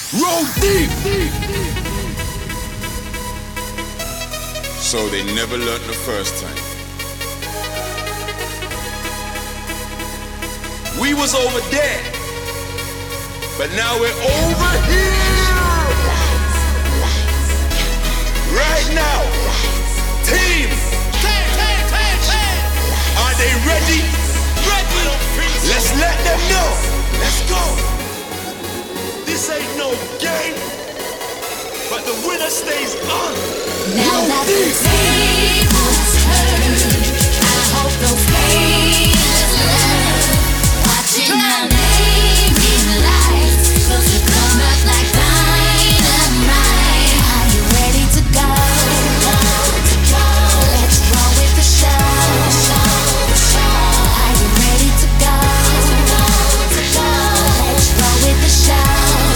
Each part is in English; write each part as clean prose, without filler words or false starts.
Roll deep. So they never learned the first time. We was over there, but now we're over here. Right now, team, are they ready? Ready. Let's let them know. Let's go. This ain't no game, but the winner stays on. Now that the tables turn, I hope those haters learn. Watching our name in lights, supposed to come up like dynamite. Are you ready to go? Let's roll with the show. Are you ready to go? Let's roll with the show.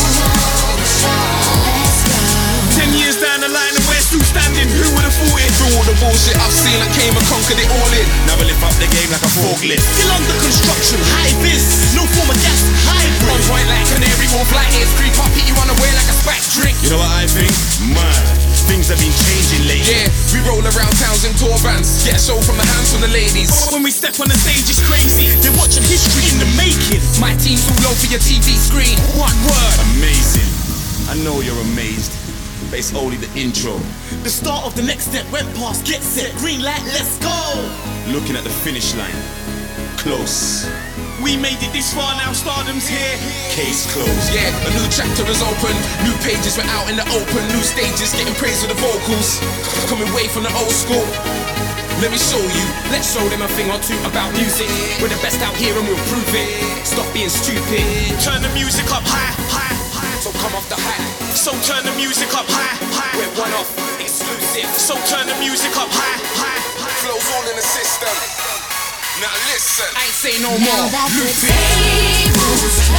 Let's go. 10 years down the line and we're still standing. Who would have thought it? Through all the bullshit I've seen, I came and conquered it all in. Now we lift up the game like a forklift. Still under construction, high vis, no form of gas, hybrid. On point like canary, wolf like ears creep up, hit you unaware like a spiked drink. You know what I think? Man, things have been changing lately. Yeah, we roll around towns in tour vans, get a show from the hands from the ladies. When we step on the stage it's crazy, they're watching history in the making. My team's all over your TV screen. One word. Amazing. I know you're amazed, but it's only the intro. The start of the next step went past, get set, green light, let's go. Looking at the finish line, close. We made it this far, now stardom's here. Case closed. Yeah, a new chapter is open. New pages were out in the open. New stages getting praise with the vocals. Coming way from the old school. Let me show you. Let's show them a thing or two about music. We're the best out here and we'll prove it. Stop being stupid. Turn the music up high, high, high. So come off the high. So turn the music up high, high. We're one off, exclusive. So turn the music up high, high, high. Flows all in the system. Now listen, I ain't say no Now more. that the Loop it. tables